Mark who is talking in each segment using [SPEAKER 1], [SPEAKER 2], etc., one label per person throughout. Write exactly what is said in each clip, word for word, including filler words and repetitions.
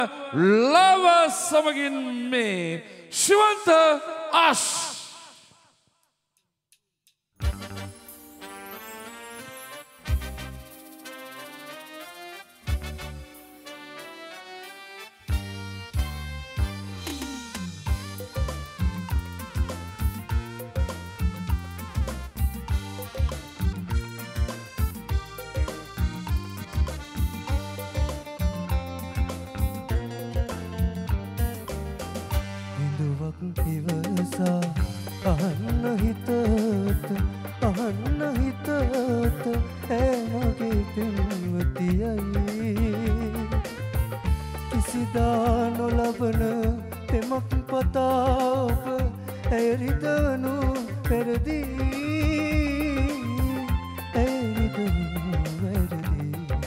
[SPEAKER 1] ලව සමගින් මේ ශිවන්ත ආශ්
[SPEAKER 2] අහන්න හිතත අහන්න හිතත ඈ මගේ පෙම්වතියයි කිසිදා නොලබන පෙමක් පතා ඔබ ඇය රිදවනු පෙරදී ඇය රිදවනු වැරදී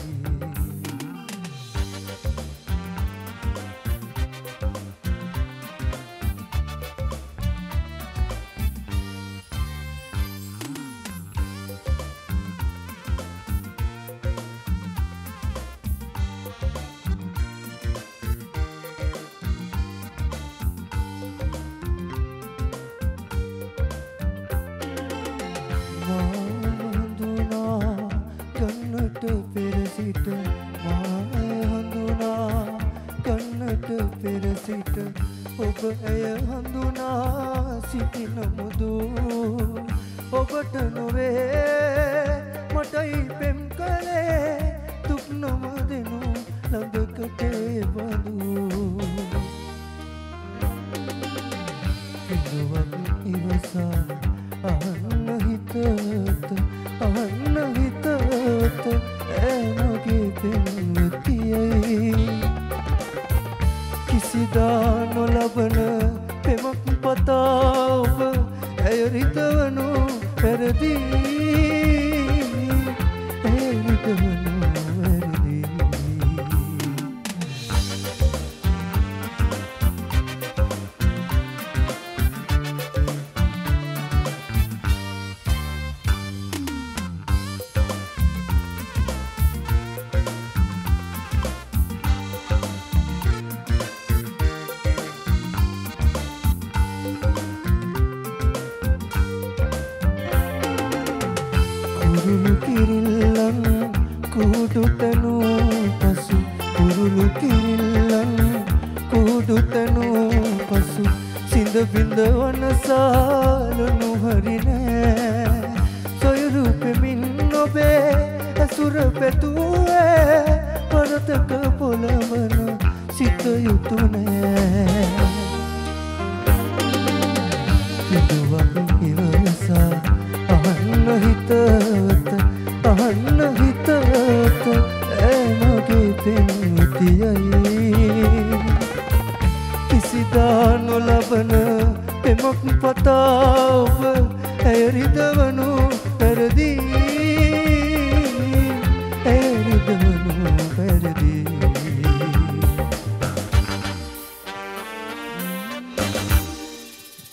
[SPEAKER 2] ඔබ ඇය හඳුනා සිටින මුදු ඔබට නොවේ මටයි පෙම් කළේ දුක් නොමදෙනු ළඟකට බඳු පිටුවක් ඉවසා අහන්න හිතත අහන්න හිතත ඈ මගේ පෙම්වතියයි කිසිදා නොලබන පෙමක් පතා ඔබ ඇය රිදවනු පෙරදී ඇය රිදවනු වැරදී කුරුළු කිරිල්ලන් කුඩුතනු පසු කුරුළු කිරිල්ලන් කුඩුතනු පසු සිඳ බිඳ වනසාලනු හරිනෑ සොයුරු පෙමින් නොබේ ඇසුර පැතුවේ පරතක පොළවන සිත යුතුනෑ පිටුවක් ඉවසා අහන්න හිතත අහන්න හිතත ඈ මගේ පෙම්වතියයි කිසිදා නොලබන පෙමක් පතා ඔබ ඇය රිදවනු පෙරදී